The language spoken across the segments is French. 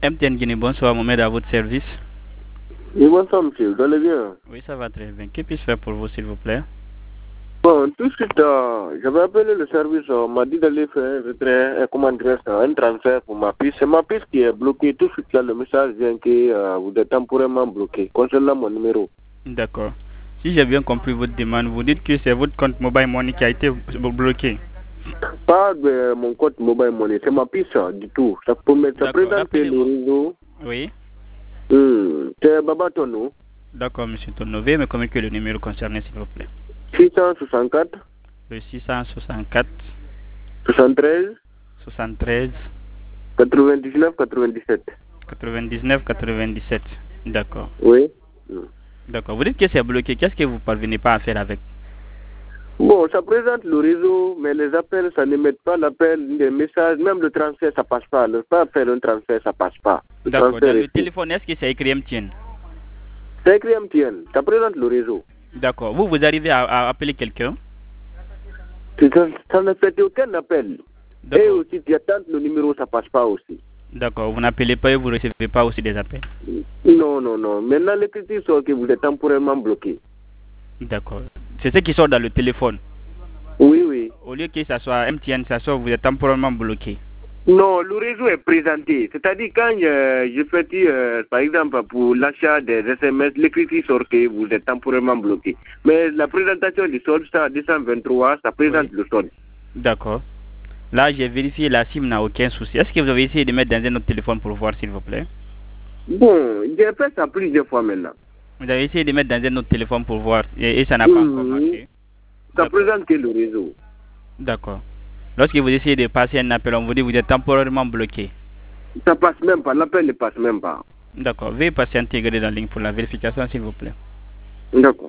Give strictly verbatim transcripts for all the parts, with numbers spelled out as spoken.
M T N Guinée, bonsoir, Mohamed à votre service. Oui, bonsoir monsieur, vous allez bien? Oui, ça va très bien. Que puis-je faire pour vous, s'il vous plaît? Bon, tout de suite, euh, j'avais appelé le service, euh, on m'a dit d'aller faire un retrait, un, comment dire ça, un transfert pour ma piste. C'est ma piste qui est bloquée. Tout de suite, là, le message vient que euh, vous êtes temporairement bloqué concernant mon numéro. D'accord. Si j'ai bien compris votre demande, vous dites que c'est votre compte Mobile Money qui a été bloqué. Pas de mon compte Mobile Money, c'est ma piste euh, du tout. Ça peut mettre, ça présente le réseau. Oui. Hum, c'est Baba Tono. D'accord, monsieur Tonové, mais comment que le numéro concerné, s'il vous plaît? six cent soixante-quatre. Le six cent soixante-quatre. soixante-treize. soixante-treize. quatre-vingt-dix-neuf quatre-vingt-dix-sept. quatre-vingt-dix-neuf quatre-vingt-dix-sept. D'accord. Oui. Hum. D'accord. Vous dites que c'est bloqué. Qu'est-ce que vous ne parvenez pas à faire avec? Bon, ça présente le réseau, mais les appels, ça ne met pas l'appel, les messages, même le transfert, ça passe pas. Ne pas faire un transfert, ça passe pas. D'accord. Dans le téléphone, est-ce que c'est écrit M T N? C'est écrit M T N, ça présente le réseau. D'accord. Vous, vous arrivez à, à appeler quelqu'un? Ça, ça ne fait aucun appel. Et aussi, tu attends le numéro, ça passe pas aussi. D'accord. Vous n'appelez pas et vous ne recevez pas aussi des appels? Non, non, non. Maintenant, les critiques sont que vous êtes temporairement bloqué. D'accord. C'est ce qui sort dans le téléphone? Oui, oui. Au lieu que ça soit M T N, ça soit vous êtes temporairement bloqué? Non, le réseau est présenté. C'est-à-dire quand euh, je fais, euh, par exemple, pour l'achat des S M S, l'écriture sort que vous êtes temporairement bloqué. Mais la présentation du solde, ça, deux cent vingt-trois, ça présente oui. le solde. D'accord. Là, j'ai vérifié, la SIM n'a aucun souci. Est-ce que vous avez essayé de mettre dans un autre téléphone pour voir, s'il vous plaît? Bon, j'ai fait ça plusieurs fois maintenant. Vous avez essayé de mettre dans un autre téléphone pour voir et, et ça n'a pas mmh. encore marché? Ça présente que le réseau. D'accord. Lorsque vous essayez de passer un appel, on vous dit que vous êtes temporairement bloqué. Ça passe même pas, l'appel ne passe même pas. D'accord. Veuillez patienter dans la ligne pour la vérification, s'il vous plaît. D'accord.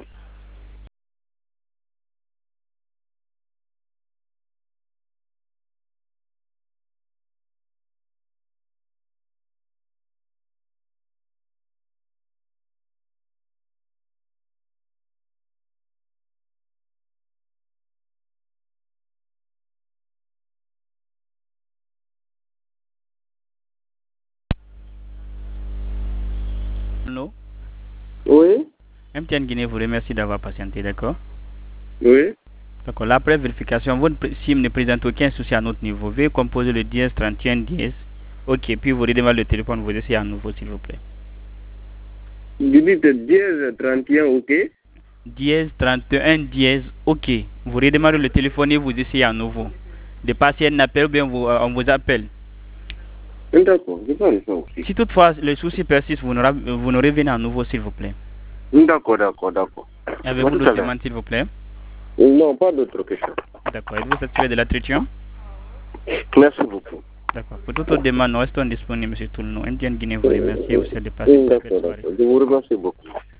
Non. Oui. M T N Guinée vous remercie d'avoir patienté, d'accord? Oui. D'accord. La vérification, votre SIM ne présente aucun souci à notre niveau. Veuillez composer le dièse trente et un dièse. Ok, puis vous redémarrez le téléphone, vous essayez à nouveau, s'il vous plaît. Vous dites dièse trente et un, ok? Dièse trente et un dièse, ok. Vous redémarrez le téléphone et vous essayez à nouveau. De passer un appel ou bien vous, euh, on vous appelle. D'accord, je parle ça aussi. Si toutefois le souci persiste, vous nous, vous nous revenez à nouveau, s'il vous plaît. D'accord, d'accord, d'accord. Avez-vous d'autres demandes, s'il vous plaît? Non, pas d'autres questions. D'accord. Êtes-vous satisfait de la traitement? Merci beaucoup. D'accord. Pour toute autre demande, nous restons disponibles, M. Toulno. M T N Guinée vous remercie aussi de passer. D'accord, d'accord. Je vous remercie beaucoup.